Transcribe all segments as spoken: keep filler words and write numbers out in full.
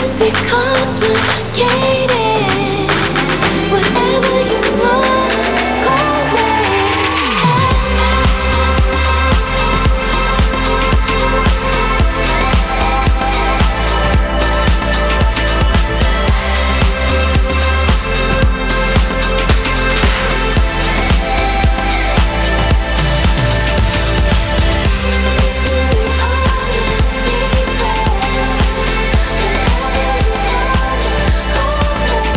be complicated. Whatever you wanna call me. Secret. Whatever you wanna call me.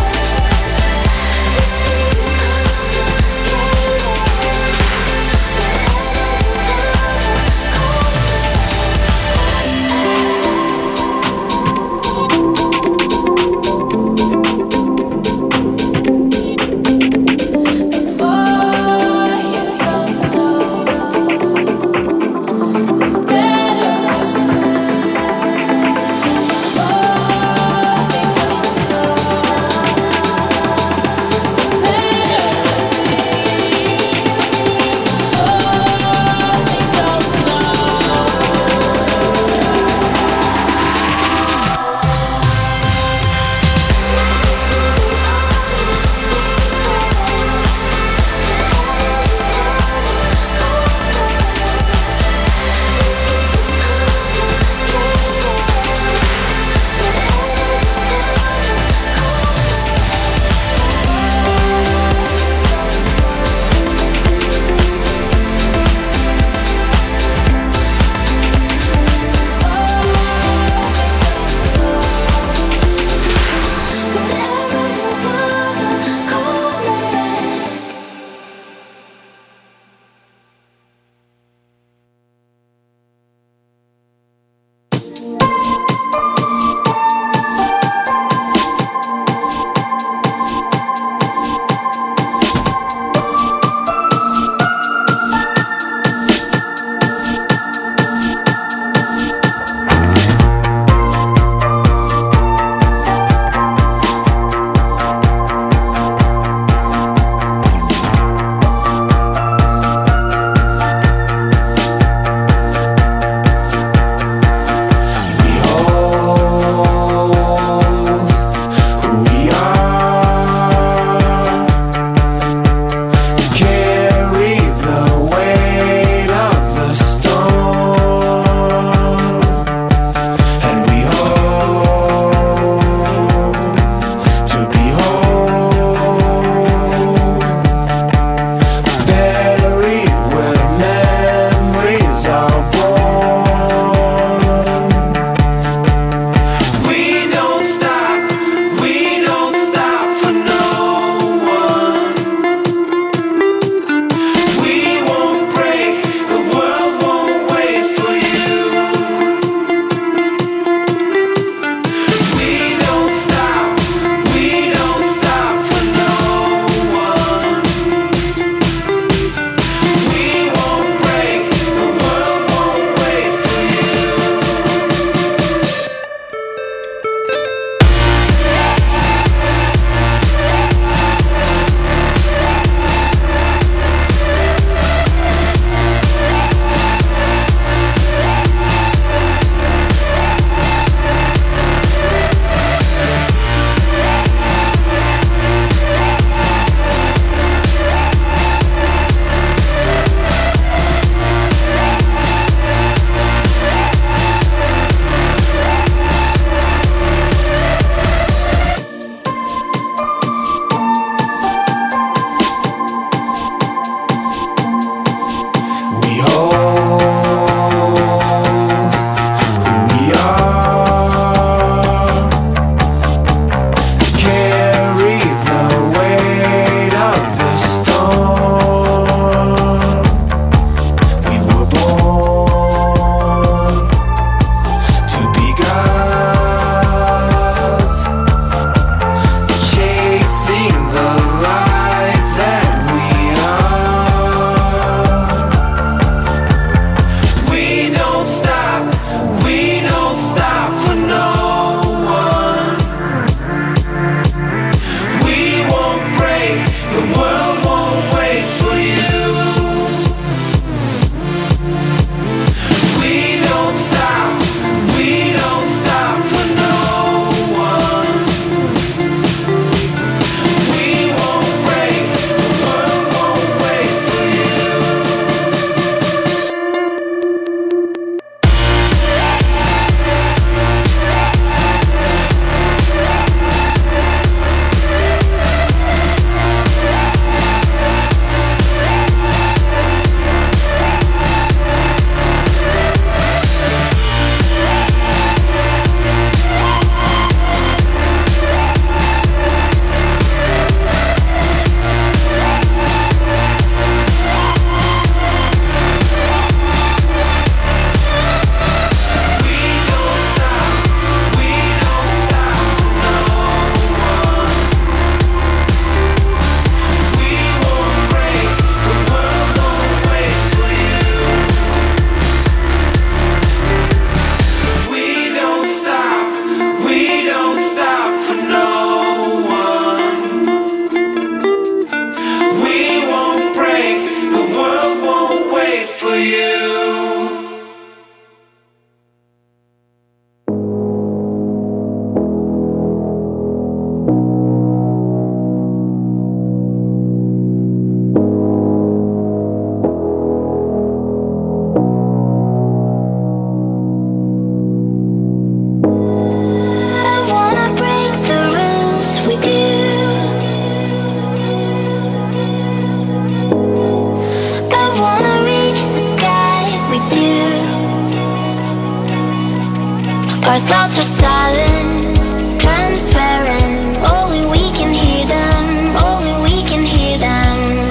Our thoughts are silent, transparent. Only we can hear them, only we can hear them.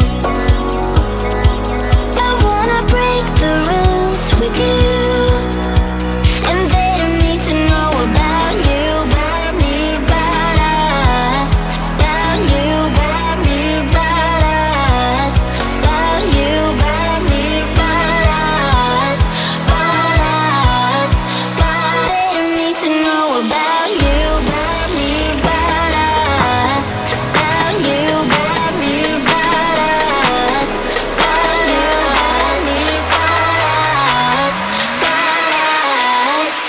I wanna break the rules with you, and they don't need to know about you, about me, about us, about you, about me, about us, about you, about me, about us, about us, about they don't need to know about you, about me, about us, about you, about me, about us, about you, about me, about us, about us.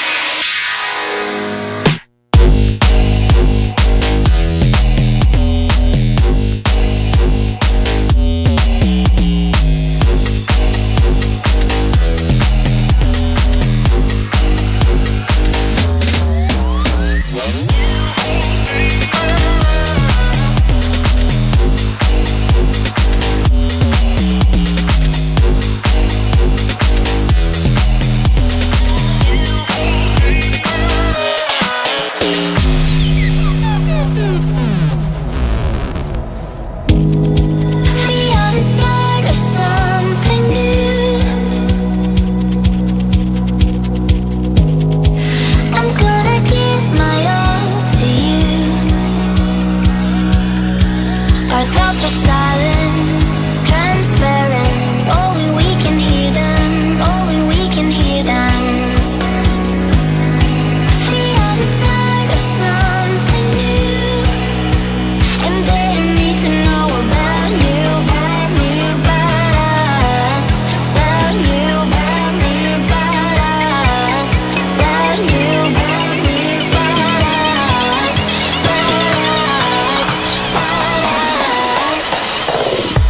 We are the start of something new. I'm gonna give my all to you. Our thoughts are silent, transparent. Only we can hear them, only we can hear them. We are the start of something new, and they don't need to know about you, about me, about us, about you, about me, about us, about you, about me, about us, about us, about us.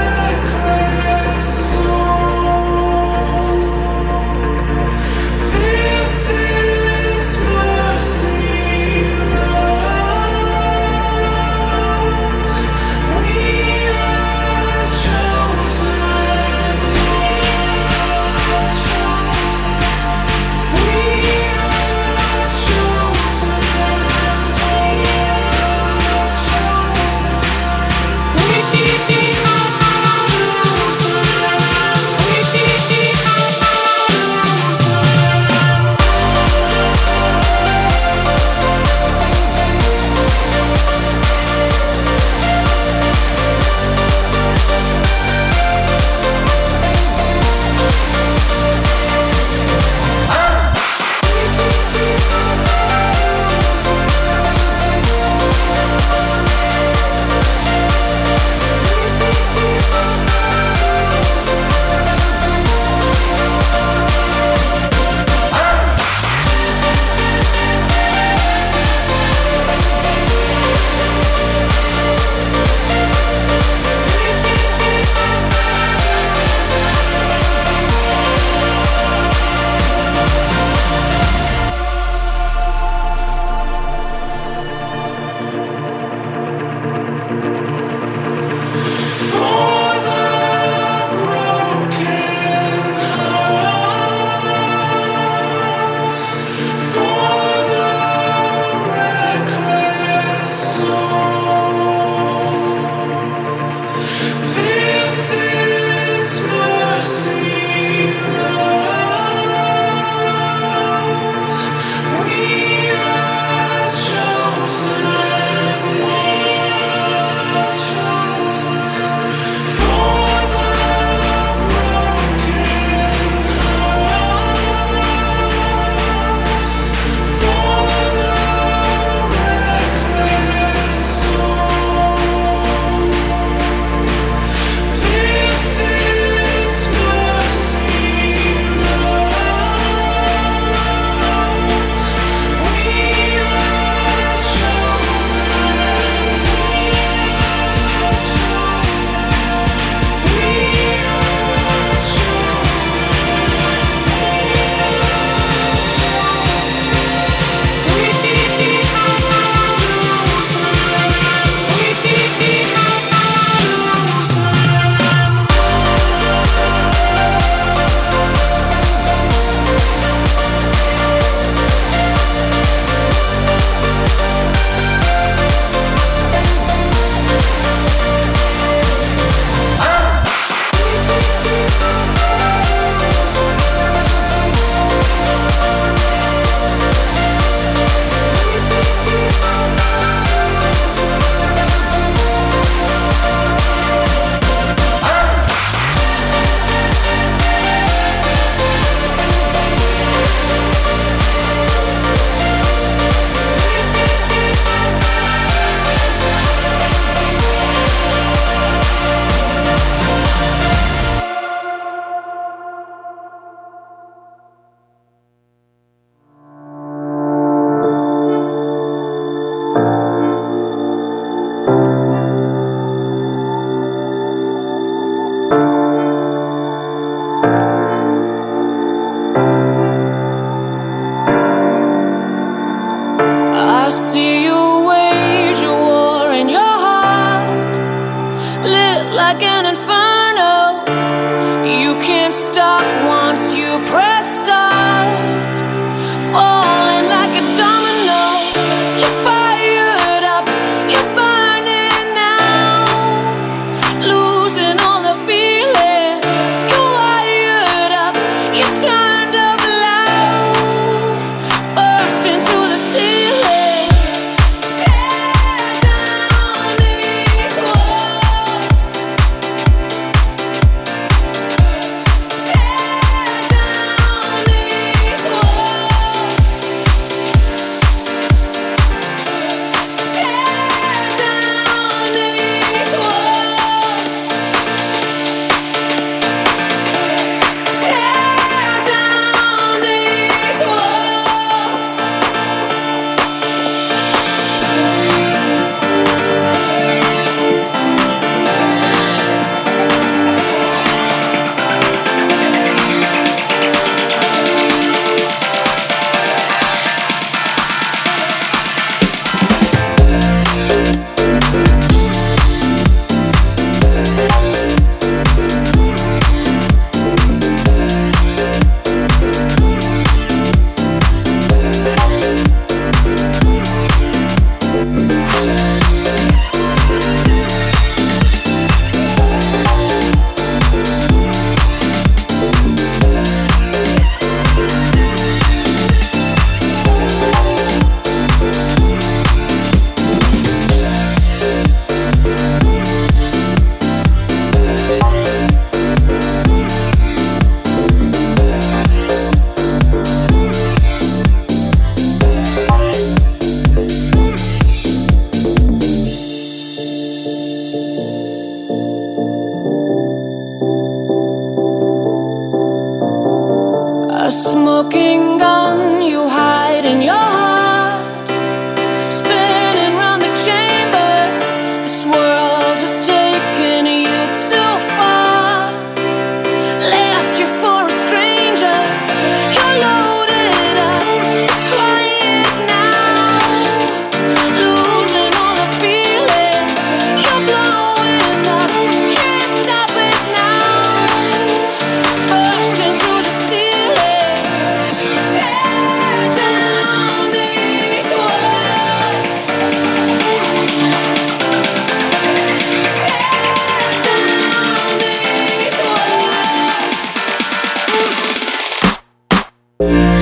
This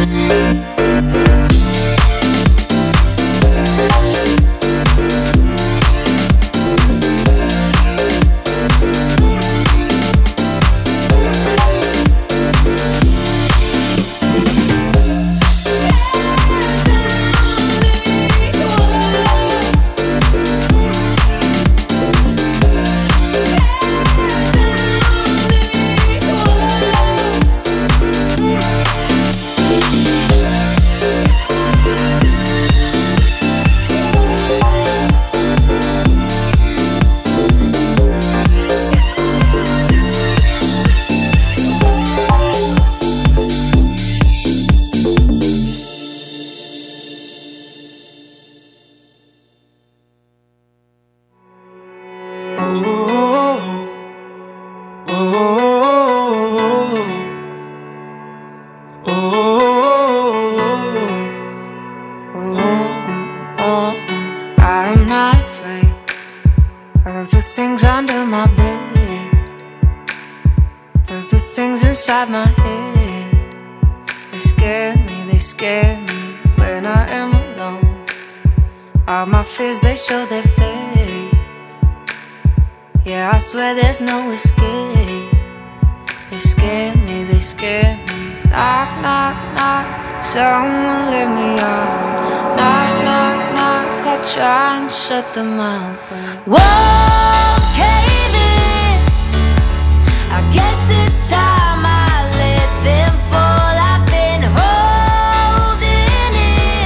There's no escape. They scare me, they scare me. Knock, knock, knock, someone let me out. Knock, knock, knock, I try and shut them out, but walls cave in. I guess it's time I let them fall. I've been holding in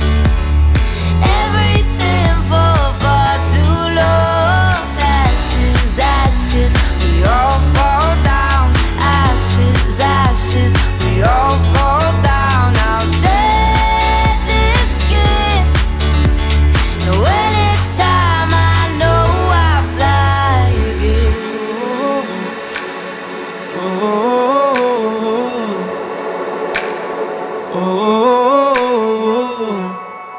everything for far too long. Ashes, ashes, we all fall down. Ashes, ashes, we all fall down. I'll shed this skin, and when it's time I know I'll fly again. Oh, oh, oh,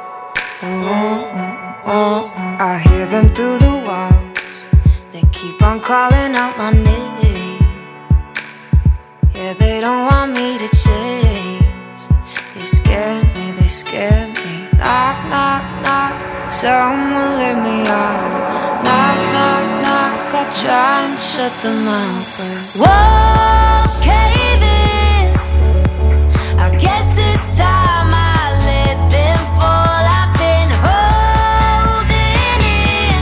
oh, oh. I hear them through the walls. They keep on calling out my name. Yeah, they don't want me to change. They scare me, they scare me. Knock, knock, knock, someone let me out. Knock, knock, knock, I try and shut them out, but walls cave in. I guess it's time I let them fall. I've been holding in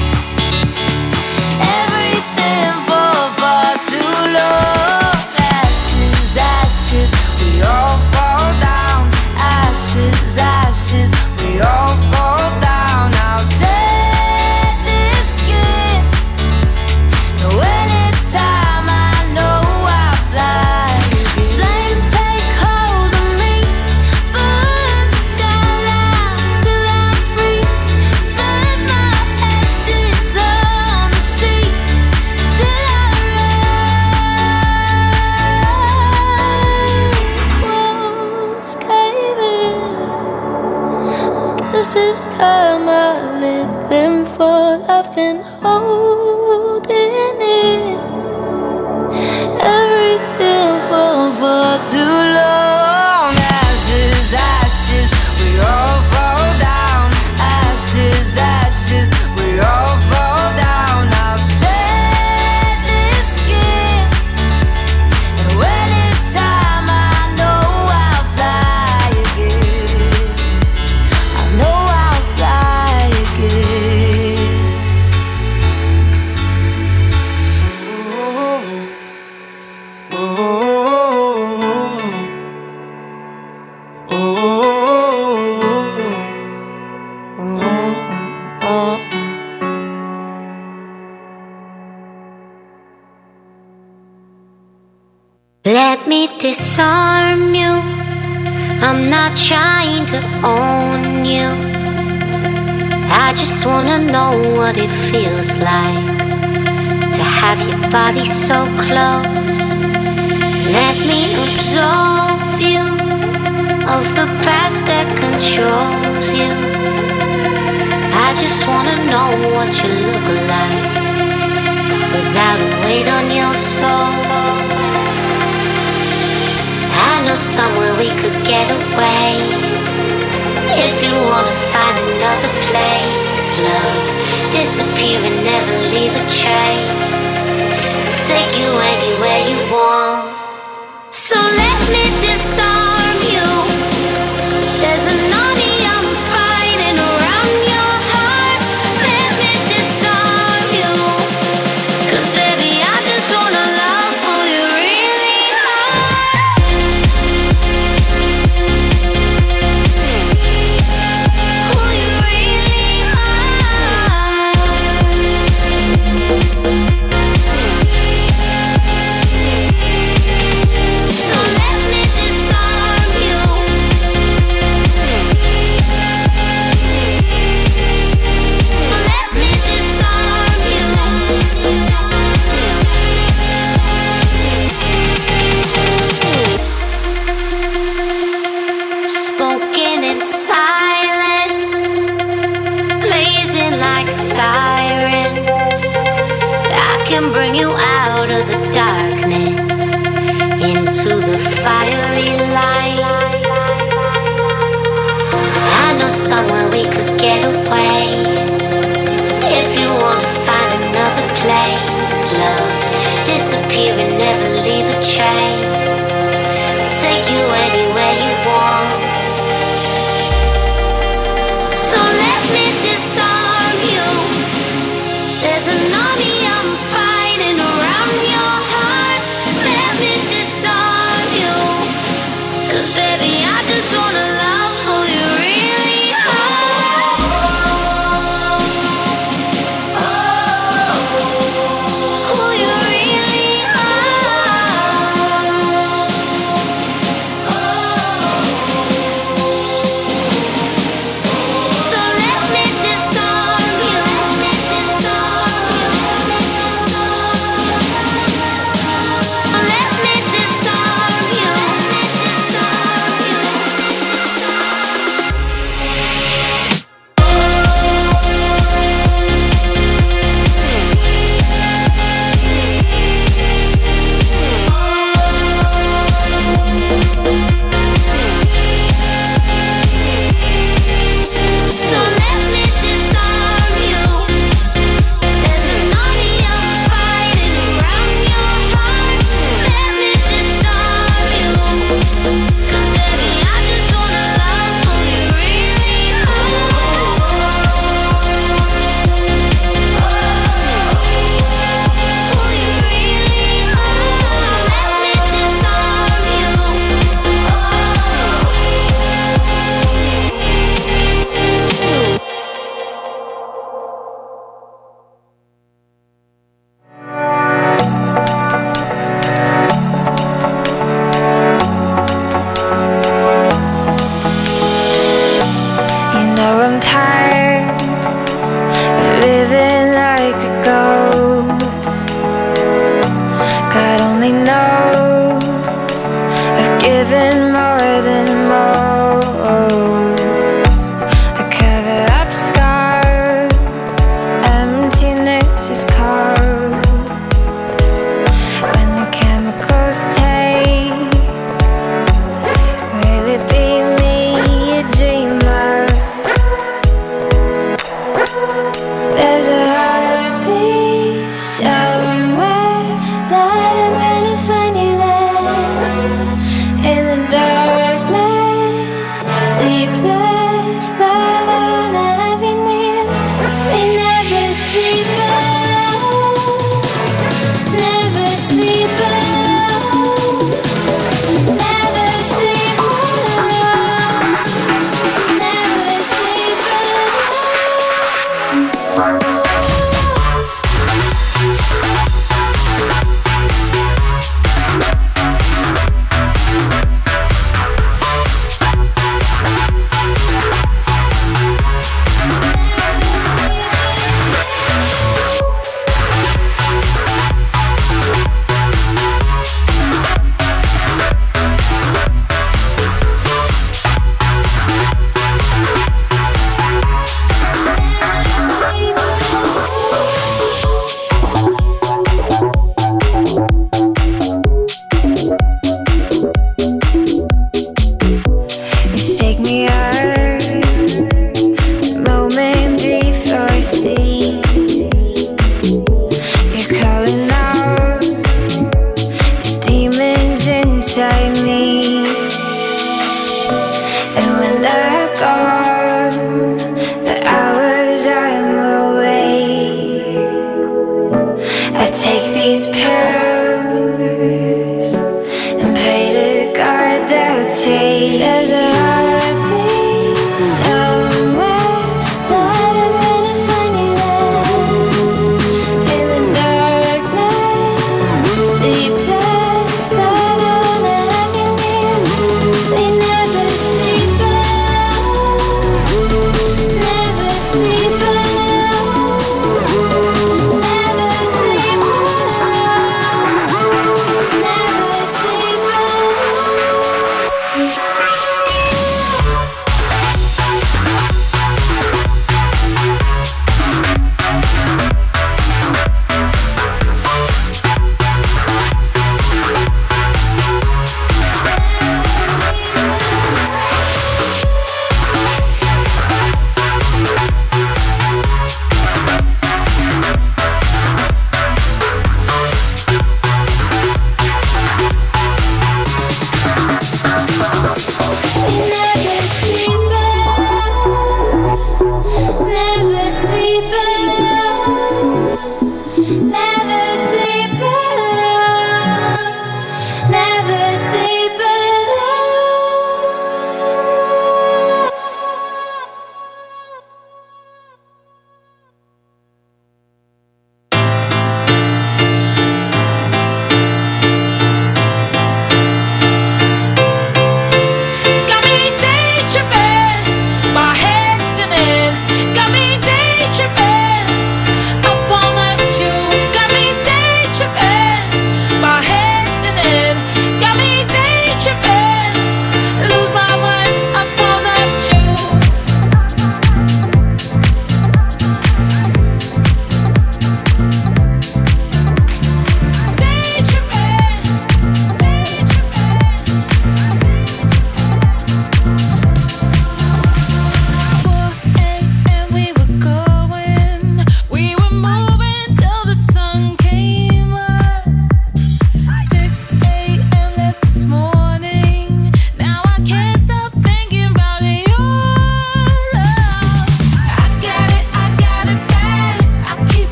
everything for far too long. Ashes, ashes, we all fall down. Ashes, ashes, we all fall down. I'll shed this skin, and when it's time I know I'll fly again. Flames take hold of me, burn the skyline till I'm free. Spread my ashes on the sea till I rise. Walls cave in. Guess it's time I let them fall. I've been holding in everything for far too long. Ashes, ashes, we all fall down. Ashes, ashes, we all fall down. I'll shed this skin, and when it's time I know I'll fly again. I know I'll fly again. Oh, oh, oh, oh, oh. Let me disarm you. I'm not trying to own you. I just wanna know what it feels like to have your body so close. Let me absolve you of the past that controls you. I just wanna know what you look like without a weight on your soul. I know somewhere we could get away. If you wanna find another place, love, disappear and never leave a trace. Take you anywhere you want. So let me disarm you. There's an army I'm fighting around your heart. Let me disarm you. 'Cause baby, I just wanna love who you really are. Who you really are. So let me disarm you. Let me disarm you. Spoken in silence, blazing like sirens. I can bring you out of the darkness into the fiery light. I know somewhere we could get away. If you wanna find another place, love, disappear and never leave a trace. Take you anywhere you want. So let me disarm you. There's an army I'm fighting around your heart. Let me disarm you. 'Cause baby, I just wanna love who you really are. Who you really are. So let me disarm you. Let me disarm you. Let me disarm you. So let me disarm you. There's an army I'm fighting around your heart. Let me disarm you. 'Cause baby, I just wanna love who you really are. Who you really are. Let me disarm you. You know I'm tired of living like a ghost. God only knows I've given more than most. I cover up scars, the emptiness is close. When the chemicals take, will it be me, a dreamer? There's a heartbeat somewhere that I'm gonna find you there. In the darkness, sleepless, love, I wanna have you near. We never sleep alone, never sleep alone, never sleep alone, never sleep alone.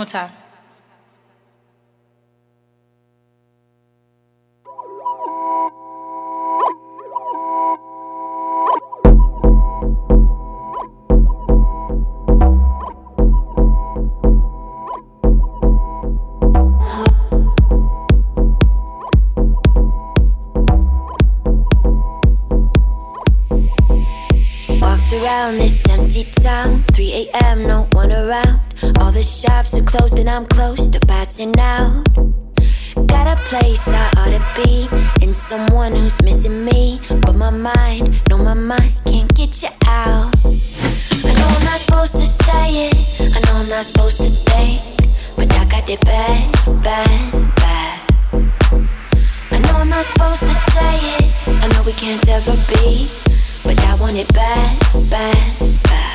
time. Around this empty town, three a.m. no one around. All the shops are closed and I'm close to passing out. Got a place I ought to be, and someone who's missing me. But my mind, no my mind can't get you out. I know I'm not supposed to say it, I know I'm not supposed to think, but I got it bad, bad, bad. I know I'm not supposed to say it, I know we can't ever be, but I want it bad, bad, bad.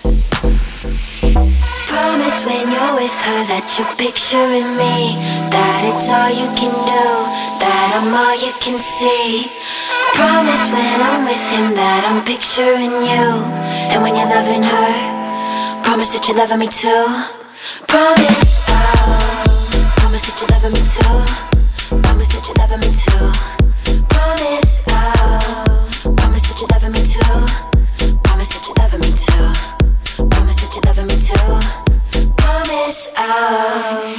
Promise when you're with her that you're picturing me, that it's all you can do, that I'm all you can see. Promise when I'm with him that I'm picturing you, and when you're loving her, promise that you're loving me too. Promise, oh, promise that you're loving me too. Promise that you're loving me too. Promise, oh, promise that you're loving me too. Promise that you're loving me too. Promise that you're loving me too. Promise, oh.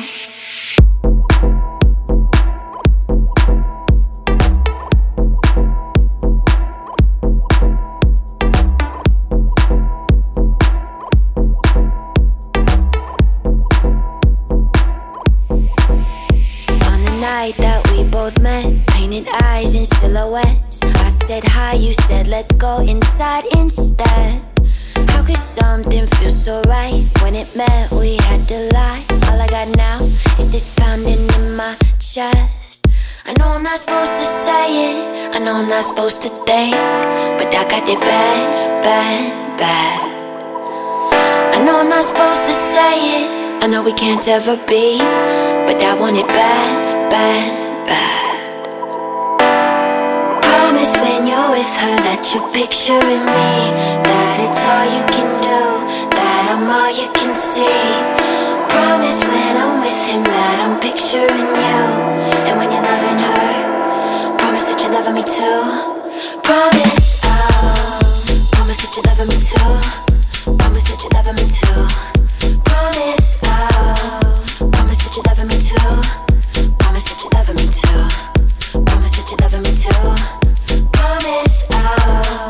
Night that we both met, painted eyes and silhouettes. I said hi, you said let's go inside instead. How could something feel so right? When it met we had to lie. All I got now is this pounding in my chest. I know I'm not supposed to say it, I know I'm not supposed to think, but I got it bad, bad, bad. I know I'm not supposed to say it, I know we can't ever be, but I want it bad, bad, bad. Promise when you're with her that you're picturing me, that it's all you can do, that I'm all you can see. Promise when I'm with him that I'm picturing you, and when you're loving her, promise that you're loving me too. Promise, oh, promise that you're loving me too. Promise that you're loving me too. Promise, oh, promise that you're loving me too. Promise that you're loving me too. Promise that you're loving me too. Promise, oh.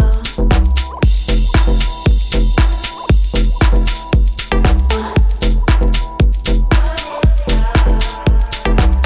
Promise, oh.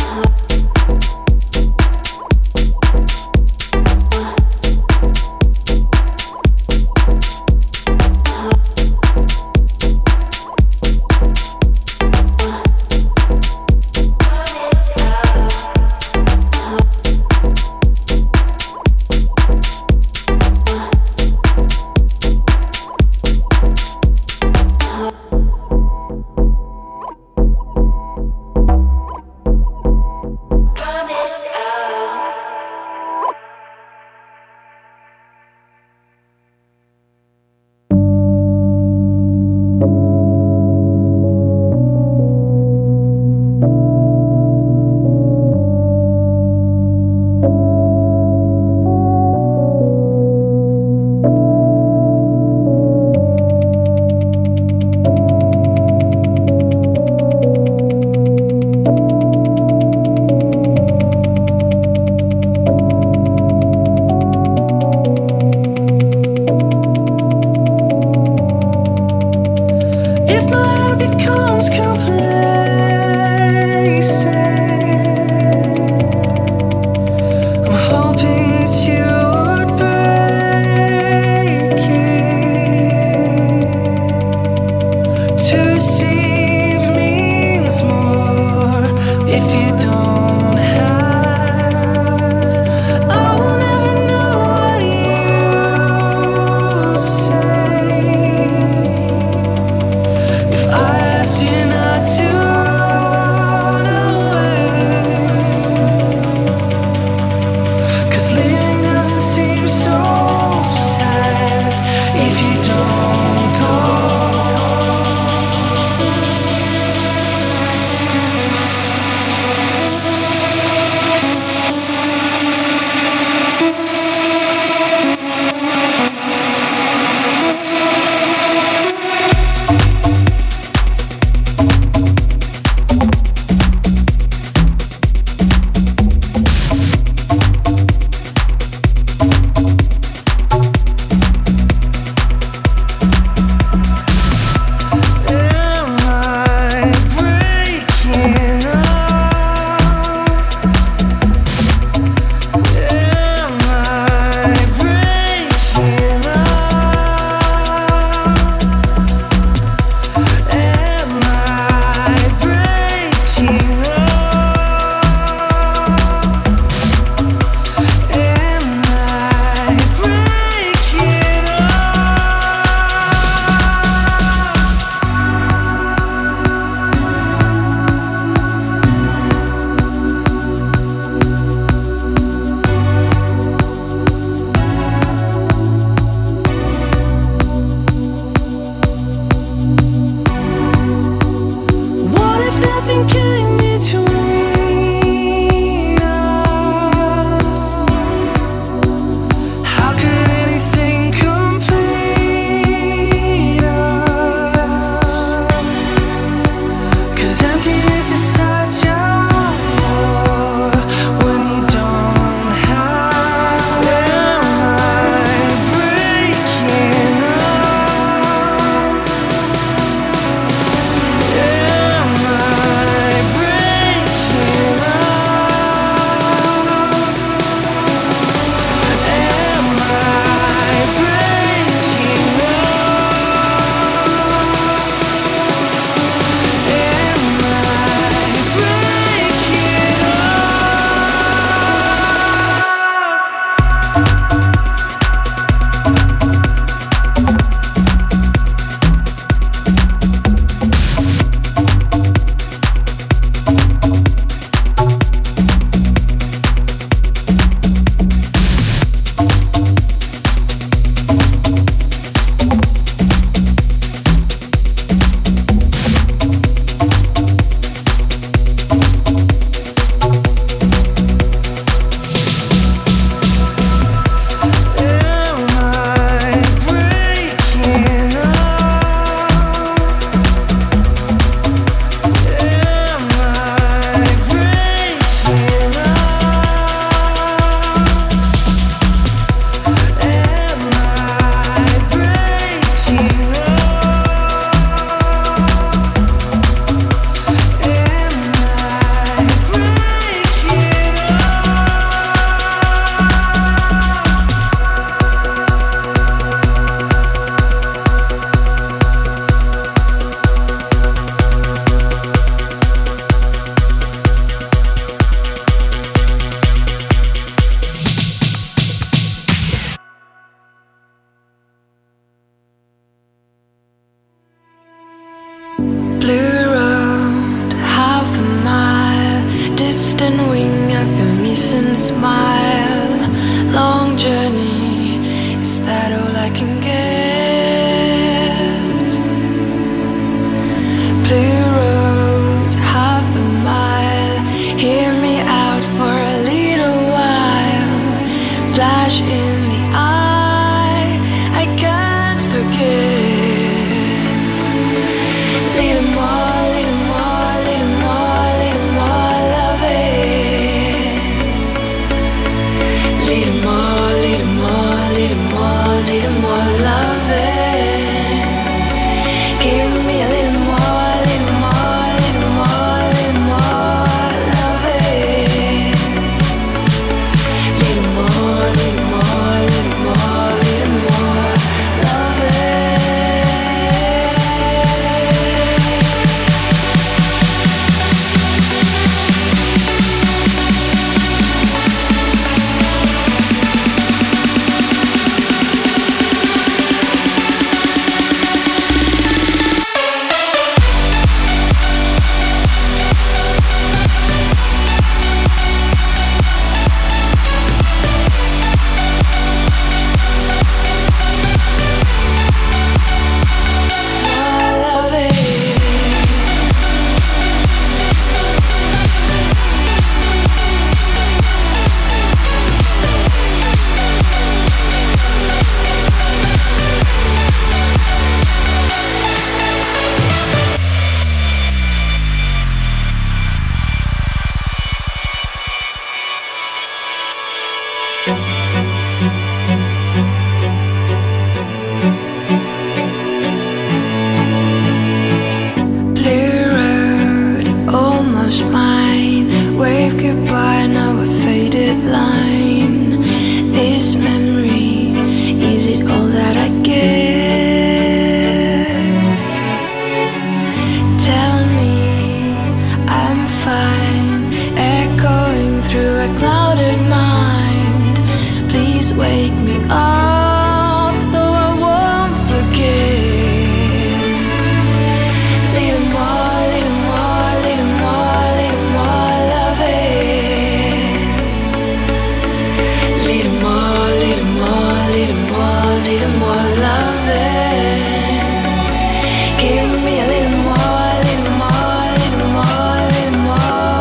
Give me a little more, little more, little more, little more.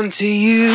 on to you.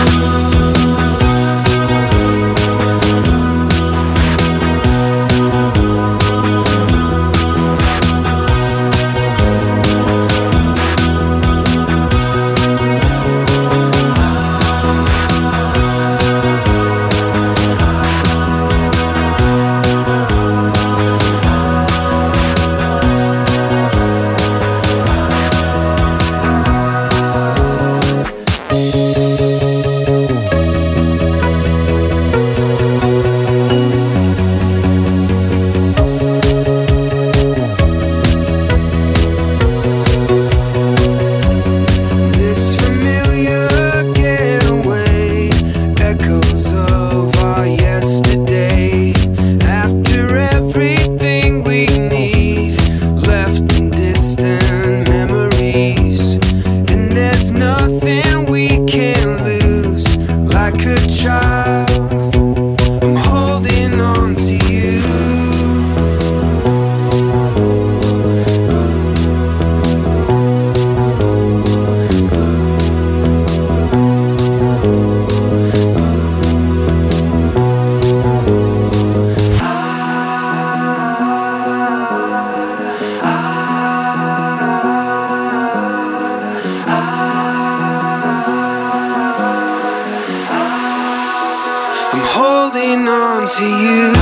Holding on to you.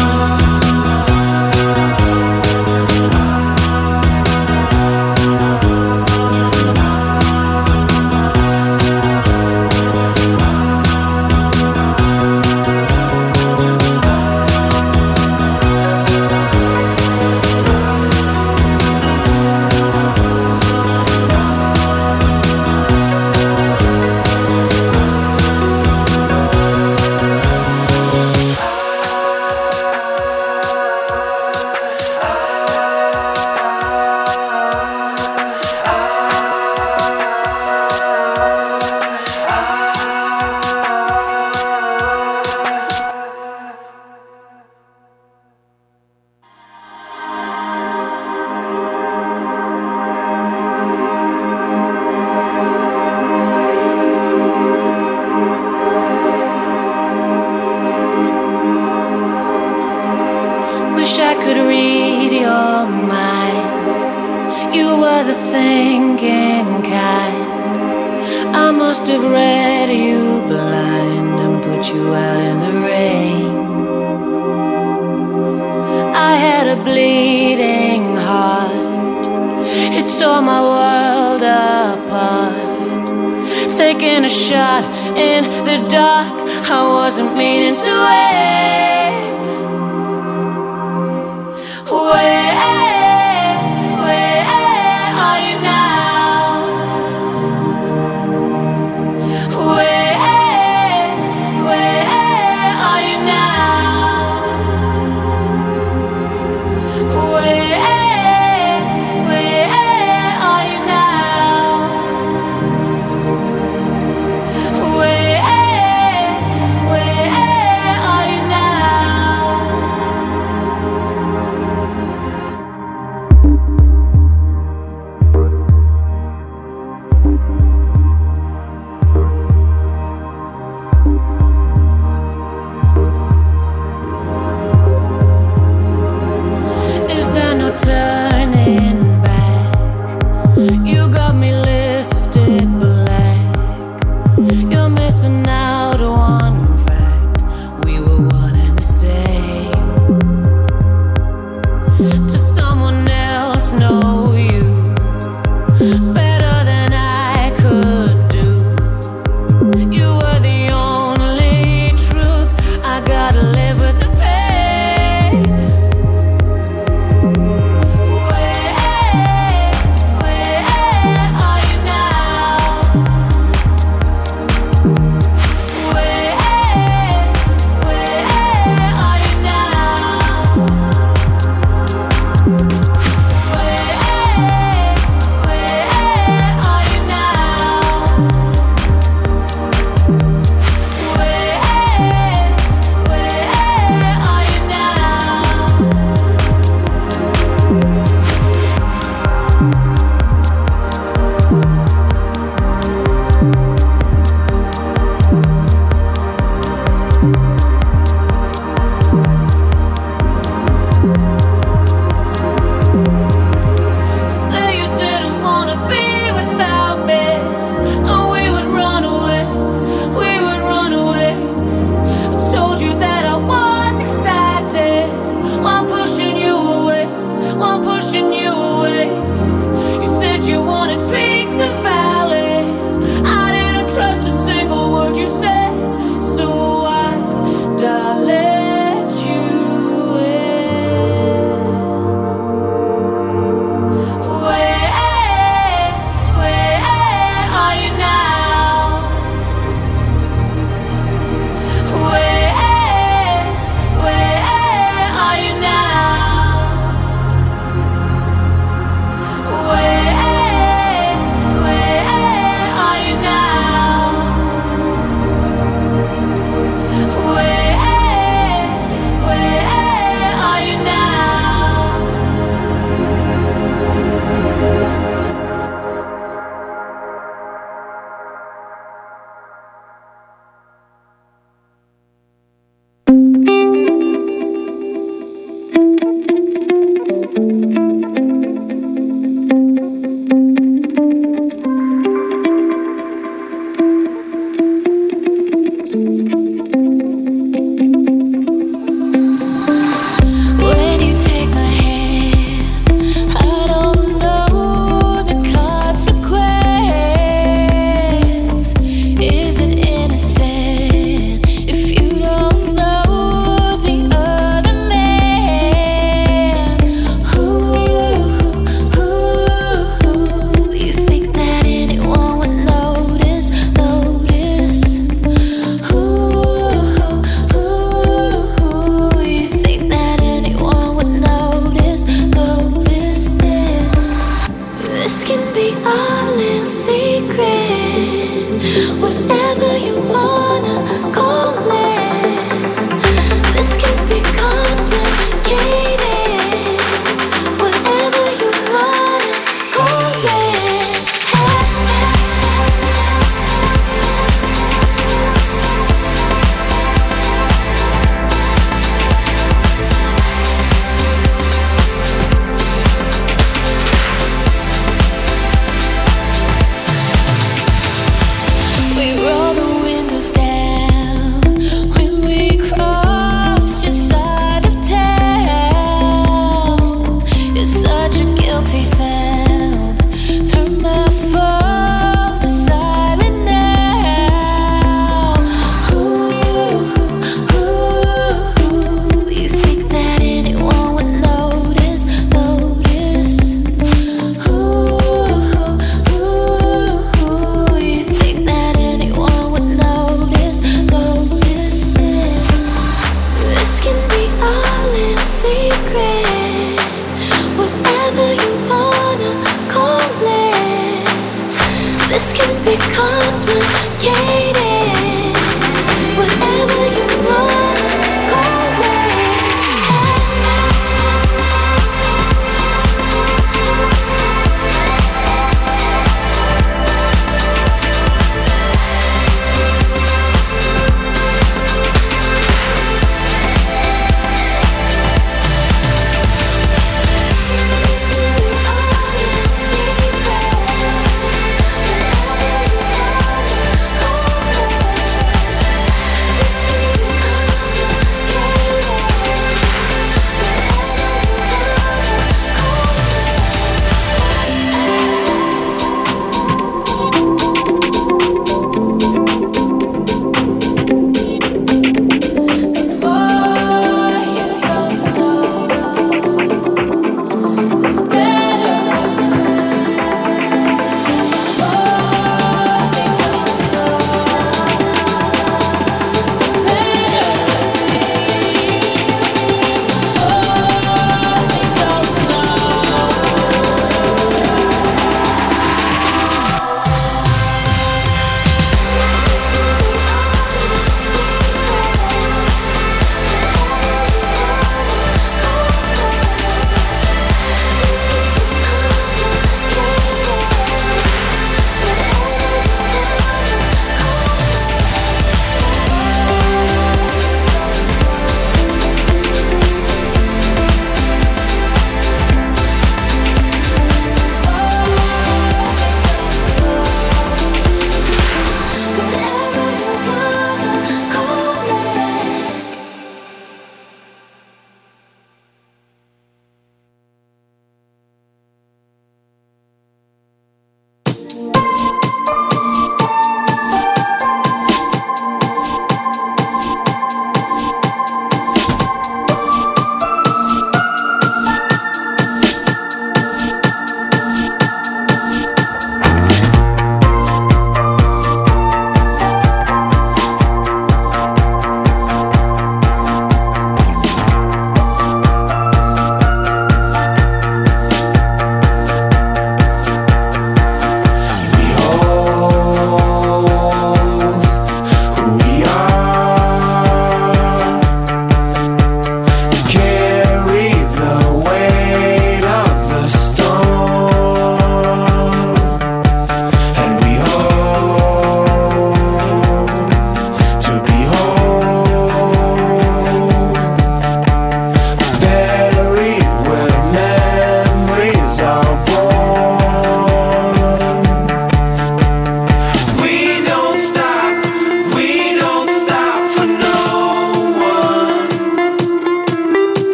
Wish I could read your mind. You were the thinking kind. I must have read you blind and put you out in the rain. I had a bleeding heart. It tore my world apart. Taking a shot in the dark, I wasn't meaning to aim. Wait.